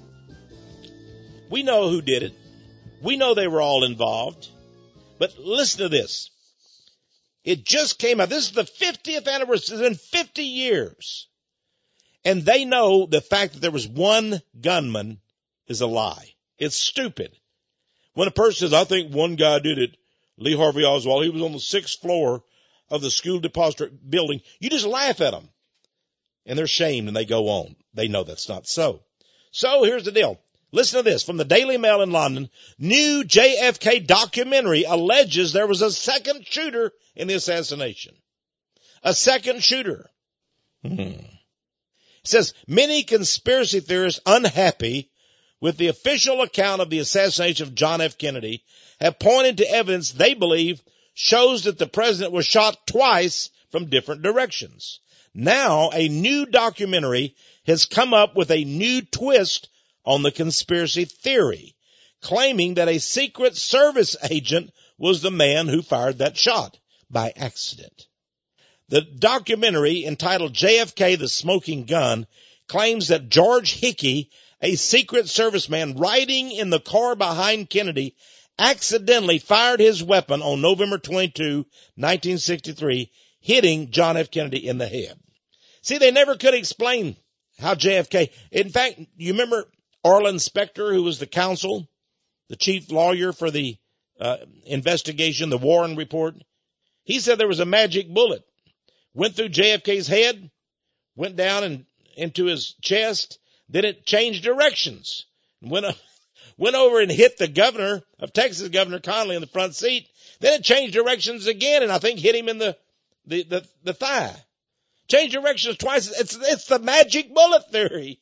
We know who did it. We know they were all involved. But listen to this. It just came out. This is the fiftieth anniversary. It's been fifty years. And they know the fact that there was one gunman is a lie. It's stupid. When a person says, I think one guy did it, Lee Harvey Oswald, he was on the sixth floor of the school depository building, you just laugh at them. And they're shamed and they go on. They know that's not so. So here's the deal. Listen to this. From the Daily Mail in London, new J F K documentary alleges there was a second shooter in the assassination. A second shooter. Hmm. It says, many conspiracy theorists unhappy with the official account of the assassination of John F. Kennedy have pointed to evidence they believe shows that the president was shot twice from different directions. Now, a new documentary has come up with a new twist on the conspiracy theory, claiming that a Secret Service agent was the man who fired that shot by accident. The documentary, entitled J F K, the Smoking Gun, claims that George Hickey, a Secret Service man riding in the car behind Kennedy, accidentally fired his weapon on November twenty-second, nineteen sixty-three, hitting John F. Kennedy in the head. See, they never could explain how J F K, in fact, you remember Arlen Specter, who was the counsel, the chief lawyer for the uh, investigation, the Warren report? He said there was a magic bullet. Went through J F K's head, went down and into his chest, then it changed directions. Went, uh, went over and hit the governor of Texas, Governor Connolly, in the front seat. Then it changed directions again, and I think hit him in the, the, the, the thigh. Changed directions twice. It's, it's the magic bullet theory.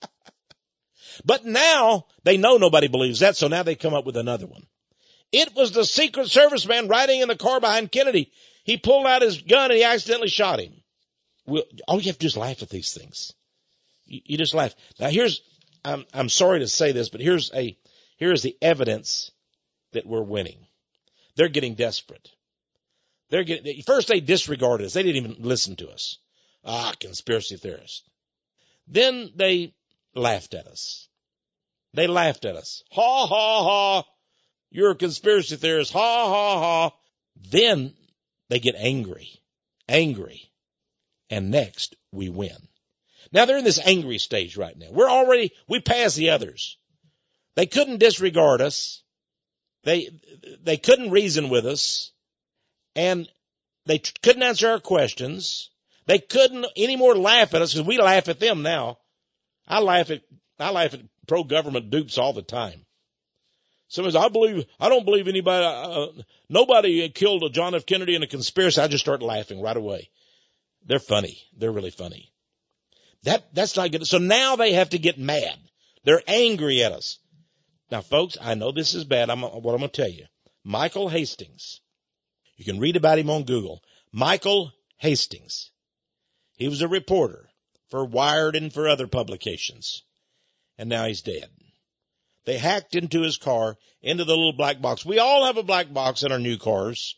But now they know nobody believes that, so now they come up with another one. It was the Secret Service man riding in the car behind Kennedy. He pulled out his gun and he accidentally shot him. Well, all you have to do is laugh at these things. You, you just laugh. Now here's, I'm, I'm sorry to say this, but here's a, here's the evidence that we're winning. They're getting desperate. They're getting, first they disregarded us. They didn't even listen to us. Ah, conspiracy theorists. Then they laughed at us. They laughed at us. Ha, ha, ha. You're a conspiracy theorist. Ha, ha, ha. Then they get angry. Angry. And next, we win. Now they're in this angry stage right now. We're already, we passed the others. They couldn't disregard us. They, they couldn't reason with us. And they t- couldn't answer our questions. They couldn't anymore laugh at us because we laugh at them now. I laugh at, I laugh at pro-government dupes all the time. Somebody says, I believe, I don't believe anybody, uh, nobody killed a John F. Kennedy in a conspiracy. I just start laughing right away. They're funny. They're really funny. That, that's not good. So now they have to get mad. They're angry at us. Now, folks, I know this is bad. I'm, what I'm going to tell you. Michael Hastings. You can read about him on Google. Michael Hastings. He was a reporter for Wired and for other publications. And now he's dead. They hacked into his car, into the little black box. We all have a black box in our new cars.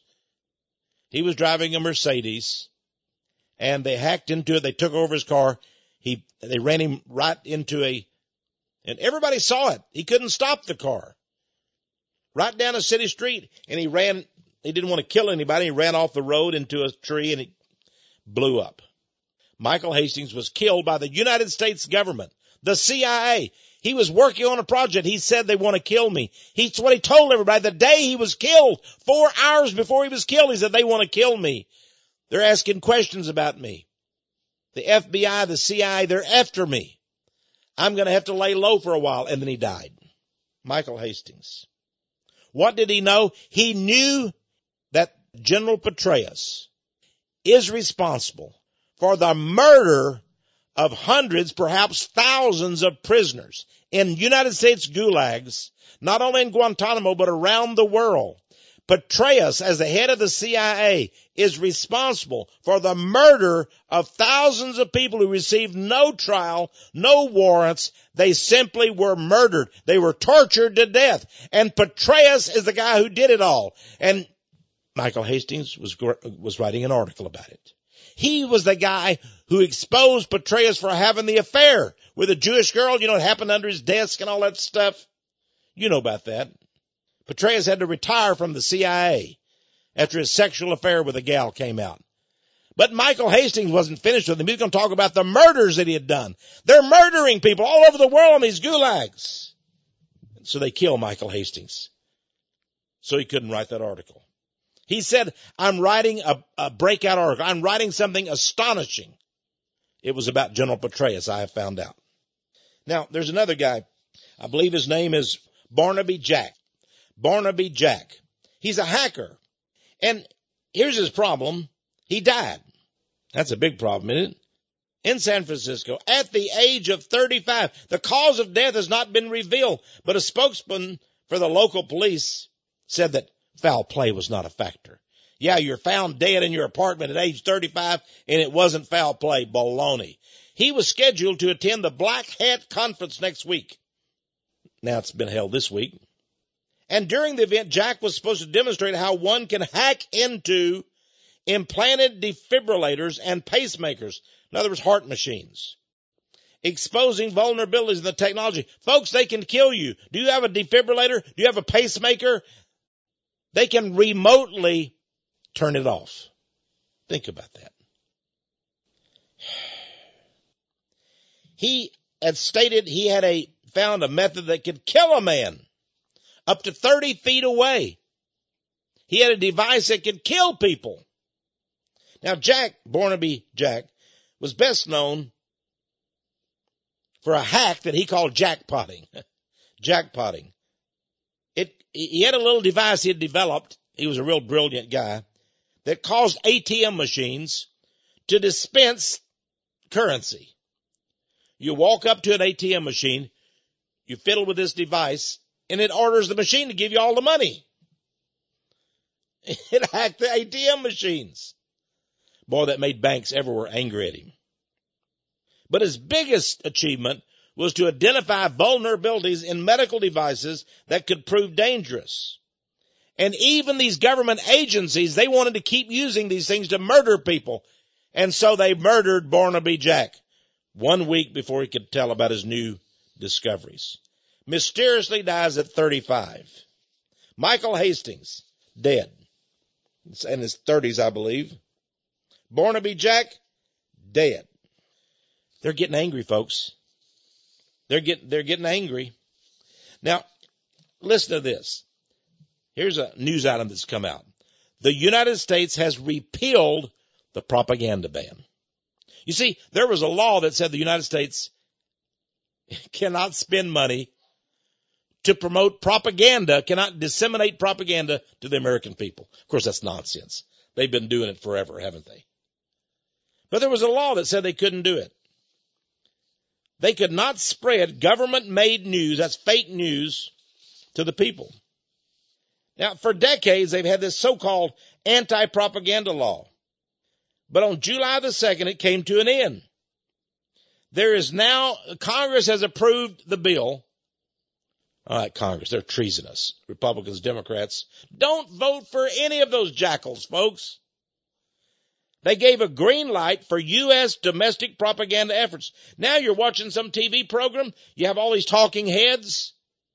He was driving a Mercedes, and they hacked into it. They took over his car. He, they ran him right into a, and everybody saw it. He couldn't stop the car. Right down a city street, and he ran, he didn't want to kill anybody. He ran off the road into a tree, and it blew up. Michael Hastings was killed by the United States government, the C I A. He was working on a project. He said they want to kill me. He's what he told everybody. The day he was killed, four hours before he was killed, he said they want to kill me. They're asking questions about me. The F B I, the C I A, they're after me. I'm going to have to lay low for a while. And then he died. Michael Hastings. What did he know? He knew that General Petraeus is responsible for the murder of hundreds, perhaps thousands of prisoners in United States gulags, not only in Guantanamo, but around the world. Petraeus, as the head of the C I A, is responsible for the murder of thousands of people who received no trial, no warrants. They simply were murdered. They were tortured to death. And Petraeus is the guy who did it all. And Michael Hastings was, was writing an article about it. He was the guy who exposed Petraeus for having the affair with a Jewish girl. You know, it happened under his desk and all that stuff. You know about that. Petraeus had to retire from the C I A after his sexual affair with a gal came out. But Michael Hastings wasn't finished with him. He was going to talk about the murders that he had done. They're murdering people all over the world in these gulags. So they killed Michael Hastings. So he couldn't write that article. He said, I'm writing a, a breakout article. I'm writing something astonishing. It was about General Petraeus, I have found out. Now, there's another guy. I believe his name is Barnaby Jack. Barnaby Jack. He's a hacker. And here's his problem. He died. That's a big problem, isn't it? In San Francisco, at the age of thirty-five. The cause of death has not been revealed, but a spokesman for the local police said that foul play was not a factor. Yeah, you're found dead in your apartment at age thirty-five, and it wasn't foul play. Baloney. He was scheduled to attend the Black Hat Conference next week. Now it's been held this week. And during the event, Jack was supposed to demonstrate how one can hack into implanted defibrillators and pacemakers. In other words, heart machines. Exposing vulnerabilities in the technology. Folks, they can kill you. Do you have a defibrillator? Do you have a pacemaker? They can remotely turn it off. Think about that. He had stated he had a found a method that could kill a man up to thirty feet away. He had a device that could kill people. Now, Jack, Barnaby Jack, was best known for a hack that he called jackpotting. Jackpotting. It, he had a little device he had developed. He was a real brilliant guy that caused A T M machines to dispense currency. You walk up to an A T M machine, you fiddle with this device, and it orders the machine to give you all the money. It hacked the A T M machines. Boy, that made banks everywhere angry at him. But his biggest achievement was to identify vulnerabilities in medical devices that could prove dangerous. And even these government agencies, they wanted to keep using these things to murder people. And so they murdered Barnaby Jack one week before he could tell about his new discoveries. Mysteriously dies at thirty-five. Michael Hastings, dead. It's in his thirties, I believe. Barnaby Jack, dead. They're getting angry, folks. They're getting, they're getting angry. Now, listen to this. Here's a news item that's come out. The United States has repealed the propaganda ban. You see, there was a law that said the United States cannot spend money to promote propaganda, cannot disseminate propaganda to the American people. Of course, that's nonsense. They've been doing it forever, haven't they? But there was a law that said they couldn't do it. They could not spread government-made news, that's fake news, to the people. Now, for decades, they've had this so-called anti-propaganda law. But on July the second, it came to an end. There is now, Congress has approved the bill. All right, Congress, they're treasonous. Republicans, Democrats. Don't vote for any of those jackals, folks. They gave a green light for U S domestic propaganda efforts. Now you're watching some T V program. You have all these talking heads.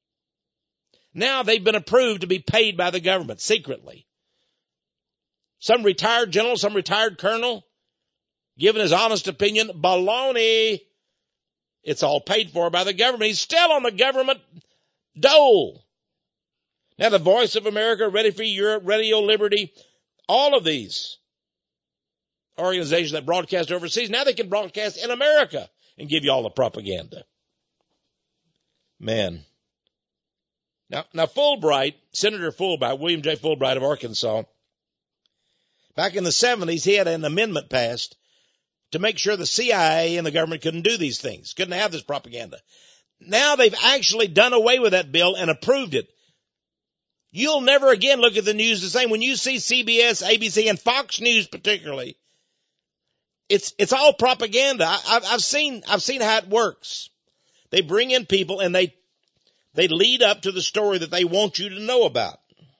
Now they've been approved to be paid by the government secretly. Some retired general, some retired colonel, giving his honest opinion. Baloney. It's all paid for by the government. He's still on the government dole. Now the Voice of America, Ready for Europe, Radio Liberty, all of these organizations that broadcast overseas, now they can broadcast in America and give you all the propaganda. Man. Now, now Fulbright, Senator Fulbright, William J. Fulbright of Arkansas, Back in the seventies, he had an amendment passed to make sure the C I A and the government couldn't do these things, couldn't have this propaganda. Now they've actually done away with that bill and approved it. You'll never again look at the news the same. When you see C B S, A B C, and Fox News particularly, it's it's all propaganda. I, I've, I've seen I've seen how it works. They bring in people and they they lead up to the story that they want you to know about.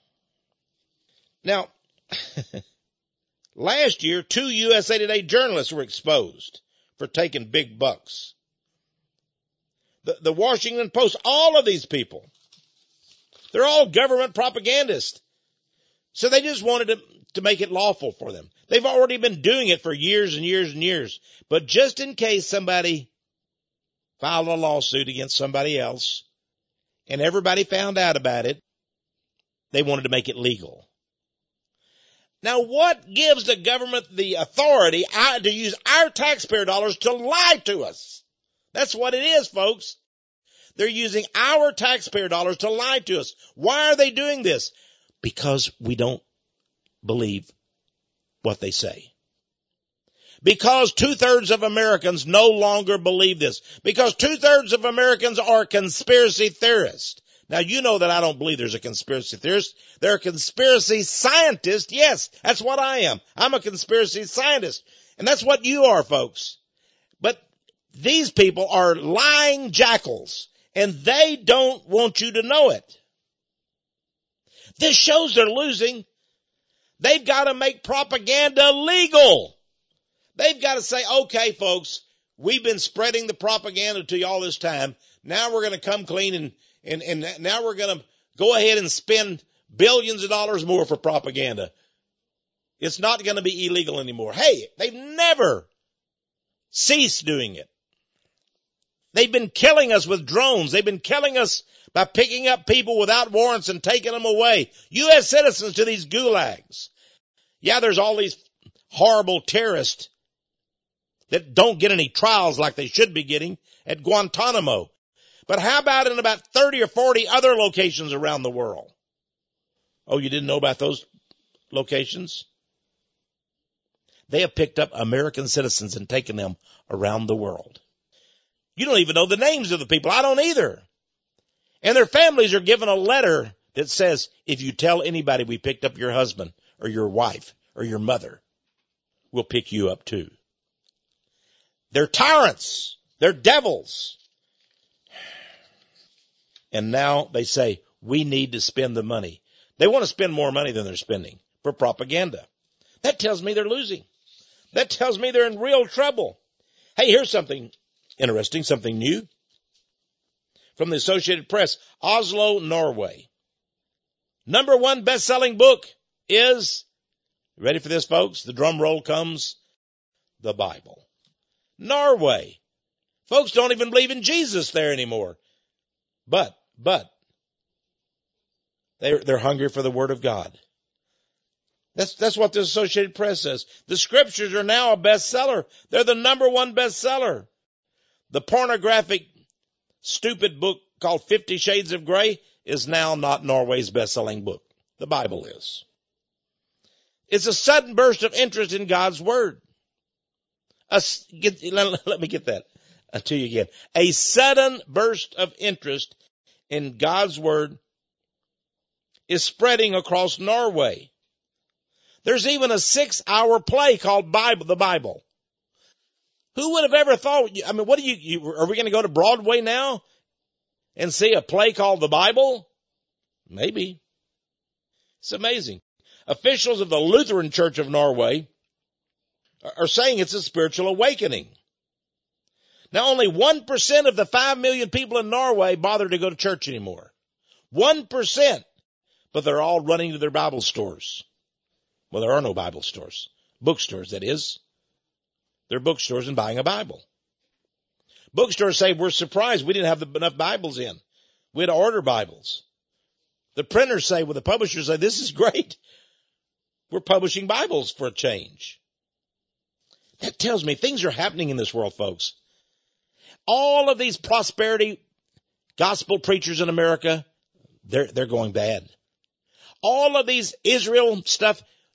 Now, last year, two U S A Today journalists were exposed for taking big bucks. The, the Washington Post, all of these people, they're all government propagandists. So they just wanted to, to make it lawful for them. They've already been doing it for years and years and years. But just in case somebody filed a lawsuit against somebody else and everybody found out about it, they wanted to make it legal. Now, what gives the government the authority to use our taxpayer dollars to lie to us? That's what it is, folks. They're using our taxpayer dollars to lie to us. Why are they doing this? Because we don't believe what they say. Because two-thirds of Americans no longer believe this. Because two-thirds of Americans are conspiracy theorists. Now, you know that I don't believe there's a conspiracy theorist. They're a conspiracy scientist. Yes, that's what I am. I'm a conspiracy scientist. And that's what you are, folks. But these people are lying jackals, and they don't want you to know it. This shows they're losing. They've got to make propaganda legal. They've got to say, okay, folks, we've been spreading the propaganda to you all this time. Now we're going to come clean and And, and now we're going to go ahead and spend billions of dollars more for propaganda. It's not going to be illegal anymore. Hey, they've never ceased doing it. They've been killing us with drones. They've been killing us by picking up people without warrants and taking them away. U S citizens to these gulags. Yeah, there's all these horrible terrorists that don't get any trials like they should be getting at Guantanamo. But how about in about thirty or forty other locations around the world? Oh, you didn't know about those locations? They have picked up American citizens and taken them around the world. You don't even know the names of the people. I don't either. And their families are given a letter that says, if you tell anybody we picked up your husband or your wife or your mother, we'll pick you up too. They're tyrants. They're devils. And now they say, we need to spend the money. They want to spend more money than they're spending for propaganda. That tells me they're losing. That tells me they're in real trouble. Hey, here's something interesting, something new. From the Associated Press, Oslo, Norway. Number one best-selling book is, ready for this, folks? The drum roll comes, the Bible. Norway. Folks don't even believe in Jesus there anymore. But, but, they're, they're hungry for the Word of God. That's, that's what the Associated Press says. The Scriptures are now a bestseller. They're the number one bestseller. The pornographic, stupid book called Fifty Shades of Grey is now not Norway's best-selling book. The Bible is. It's a sudden burst of interest in God's Word. A, get, let, let me get that to you again. A sudden burst of interest in God's Word is spreading across Norway. There's even a six-hour play called Bible, the Bible. Who would have ever thought, I mean, what do you, you are we going to go to Broadway now and see a play called the Bible? Maybe. It's amazing. Officials of the Lutheran Church of Norway are saying it's a spiritual awakening. Now, only one percent of the five million people in Norway bother to go to church anymore. one percent. But they're all running to their Bible stores. Well, there are no Bible stores. Bookstores, that is. They're bookstores and buying a Bible. Bookstores say, we're surprised we didn't have enough Bibles in. We had to order Bibles. The printers say, well, the publishers say, this is great. We're publishing Bibles for a change. That tells me things are happening in this world, folks. All of these prosperity gospel preachers in America, they're, they're going bad. All of these Israel stuff,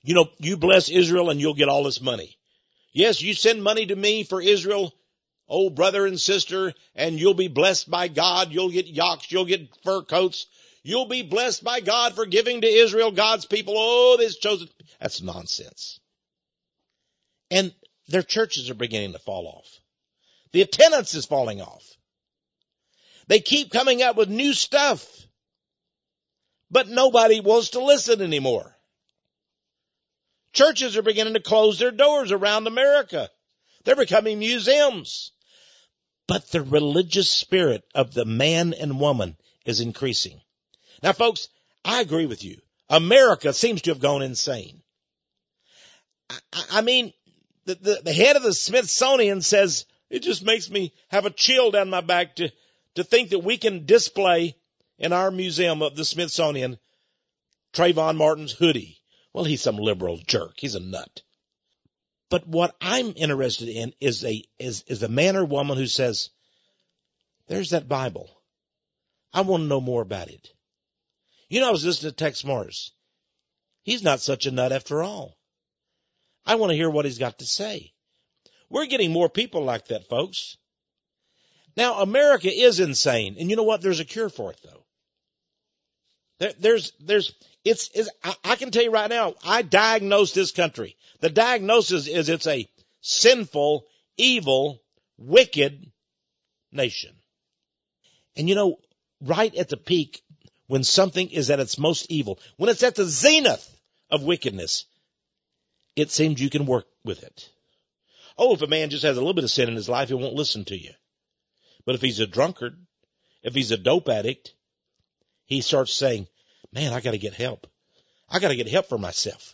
You know, you bless Israel and you'll get all this money. Yes, you send money to me for Israel, oh brother and sister, and you'll be blessed by God. You'll get yachts. You'll get fur coats. You'll be blessed by God for giving to Israel, God's people. Oh, this chosen. That's nonsense. And their churches are beginning to fall off. The attendance is falling off. They keep coming up with new stuff, but nobody wants to listen anymore. Churches are beginning to close their doors around America. They're becoming museums. But the religious spirit of the man and woman is increasing. Now, folks, I agree with you. America seems to have gone insane. I, I mean, the, the, the head of the Smithsonian says, it just makes me have a chill down my back to, to think that we can display in our museum of the Smithsonian Trayvon Martin's hoodie. Well, he's some liberal jerk. He's a nut. But what I'm interested in is a is is a man or woman who says, there's that Bible. I want to know more about it. You know, I was listening to Tex Morris. He's not such a nut after all. I want to hear what he's got to say. We're getting more people like that, folks. Now, America is insane. And you know what? There's a cure for it, though. There, there's, there's, it's, it's I, I can tell you right now, I diagnosed this country. The diagnosis is it's a sinful, evil, wicked nation. And you know, right at the peak, when something is at its most evil, when it's at the zenith of wickedness, it seems you can work with it. Oh, if a man just has a little bit of sin in his life, he won't listen to you. But if he's a drunkard, if he's a dope addict, he starts saying, man, I got to get help. I got to get help for myself.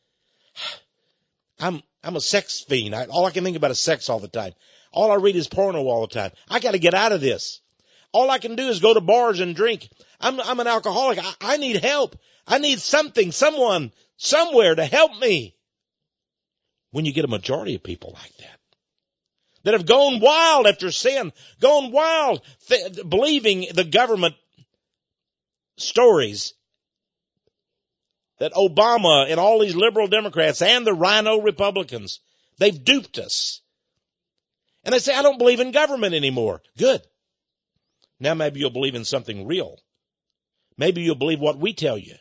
I'm, I'm a sex fiend. I, all I can think about is sex all the time. All I read is porno all the time. I got to get out of this. All I can do is go to bars and drink. I'm, I'm an alcoholic. I, I need help. I need something, someone, somewhere to help me. When you get a majority of people like that, that have gone wild after sin, gone wild, th- believing the government stories that Obama and all these liberal Democrats and the rhino Republicans, they've duped us. And they say, I don't believe in government anymore. Good. Now maybe you'll believe in something real. Maybe you'll believe what we tell you.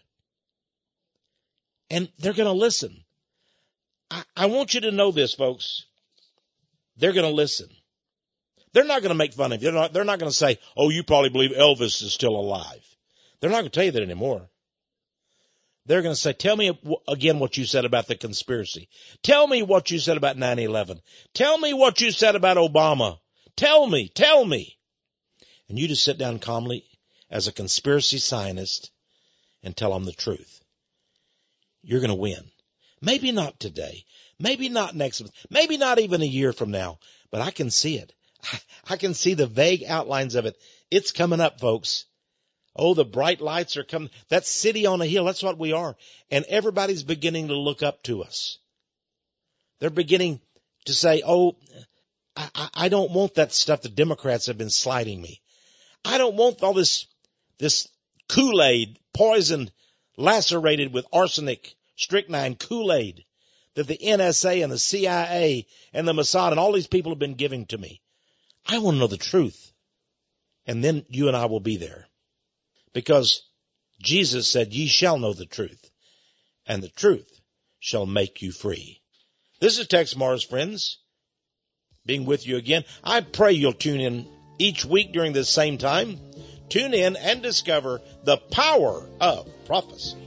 And they're going to listen. I, I want you to know this, folks. They're going to listen. They're not going to make fun of you. They're not, they're not going to say, oh, you probably believe Elvis is still alive. They're not going to tell you that anymore. They're going to say, tell me again what you said about the conspiracy. Tell me what you said about nine eleven. Tell me what you said about Obama. Tell me, tell me. And you just sit down calmly as a conspiracy scientist and tell them the truth. You're going to win. Maybe not today. Maybe not next month. Maybe not even a year from now. But I can see it. I can see the vague outlines of it. It's coming up, folks. Oh, the bright lights are coming. That city on a hill, that's what we are. And everybody's beginning to look up to us. They're beginning to say, oh, I, I don't want that stuff the Democrats have been sliding me. I don't want all this, this Kool-Aid, poisoned, lacerated with arsenic, strychnine Kool-Aid that the N S A and the C I A and the Mossad and all these people have been giving to me. I want to know the truth. And then you and I will be there. Because Jesus said, ye shall know the truth, and the truth shall make you free. This is Tex Morris, friends, being with you again. I pray you'll tune in each week during this same time. Tune in and discover the power of prophecy.